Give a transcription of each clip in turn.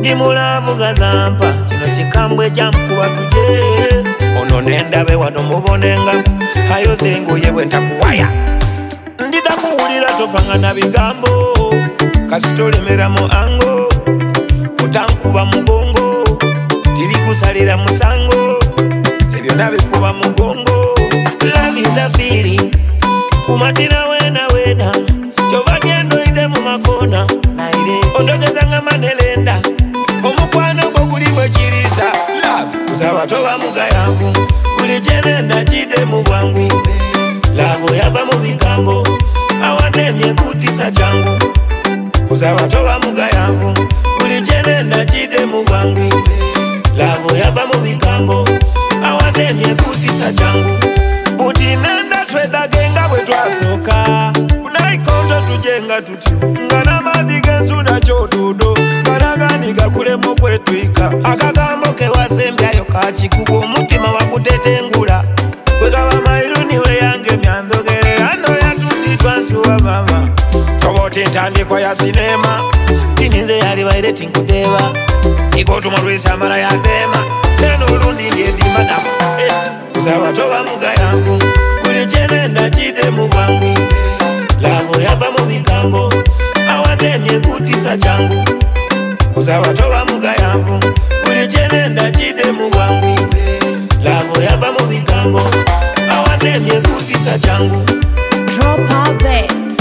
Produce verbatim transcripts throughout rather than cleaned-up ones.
Ndi mulavu gazampa kino kikambwe jamkuba tuje ono nendabe wano mubonenga hayo zengoye bwe ntakuwaya ndida kuwulira tofangana bigambo kasitolemera mu ango utankuba mugongo tiri kusalira musango sebyo nabikuba mugongo love is a feeling kumatira wena wena chovadyendo ide mu makona naire ondogeza nga manelenda omukwano gwo guli bwe kirisa love kusaba toba mugayangu buli kyenenda kide mu bwangu love yava mu bigambo awatemye kutisa changu kusaba toba mugayangu buli kyenenda kide mu bwangu love yava mu bigambo awatemye kutisa changu buti nenda twedagenga bwe twasoka unaikondo tujenga tutyo ngana madhi genzuna chododo garagani gakulemo kwetwika akagambo ke wasembyayo kachikugo umutima wakutetengula kwegaba mairuni we yange myandogere ano yatuti twansuwa mama tobote ntandikwa ya sinema tininze yali baire tinkudeba ikotuma lwisamara ya bema seno ulundi ndiedimana eh. Kusaba toba mugayangu buli kyenenda kide mu bwangu lavo yava mu bigambo awatemye kutisa changu kusaba toba mugayangu buli kyenenda kide mu bwangu lavo yava mu bigambo awatemye kutisa changu Drop our bets.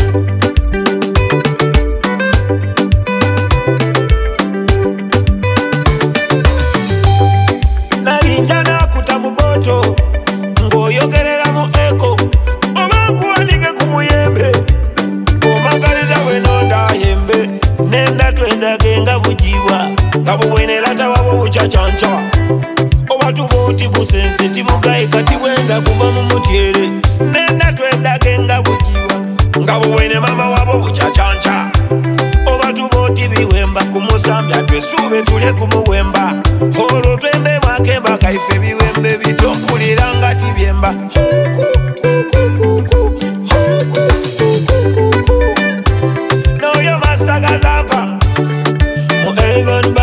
nalinjana kutamu boto ngoyogerera mu eko obakuwanike ku muyembe omagaliza bwenonda yembe nenda twendage nga bugibwa nga bubwenerata wabo bucacyanca oba tuboti busense tibugayi kati bwenza kuva mu mutyere nenda twendage nga bugibwa nga bubwene mama wabo bucacyanca oba tuboti biwemba kumusambya twesuube tulye kumuwemba olwo twembe mwakemba kaife biwembe bitompulira nga tibyemba noyo masita gazampa mu Elgon